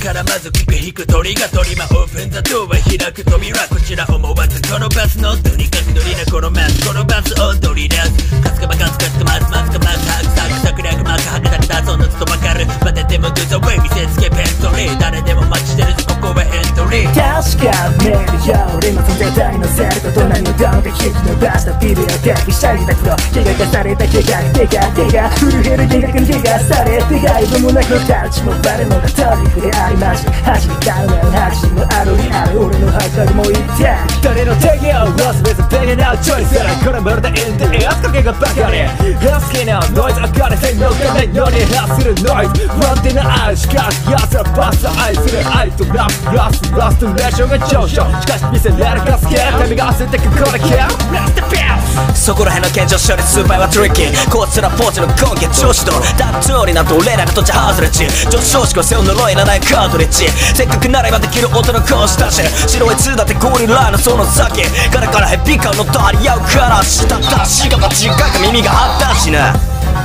からまずキック引く鳥が鳥魔オープンザドア開く扉こちら思わずこのバスのとにかく乗りなこのバス踊り出すカツカマカツカツカマツマツカマツハクサクサクラクマクハクサクだそんなずっとわかるまででも Do the way 見せつけペントリー誰でも待ちしてるぞここはエントリー確かめるよ俺も存在体のせると隣のドンで引き伸ばしたビルを手にしたりだけど怪我がされた怪我フルヘル計画に怪我されて害もなくタッチもバレもがトリックでありまし走りたうな拍手のあるにある俺のハートにも言った誰の手をロス別ベゲナーチョイスこれまるでインディエアスかけがバカでヘスキーなノイズ明るせのかないのに発するノイズ不安定な愛しか奴らバス愛する愛とラストレーションが上昇しかし見せられるガスケ旅が焦ってくこれキャそこら辺の健常処理スーパーはトリッキーこいつらポーチの根拠調子とだっ通りなんと俺らがとっちゃ外れち女子少子を背負う呪いらないカートリッジせっかくならばできる音の講師たち白い2だってゴリラのその先からヘビ感のと張り合うからしたったしが間違いか耳が張ったしな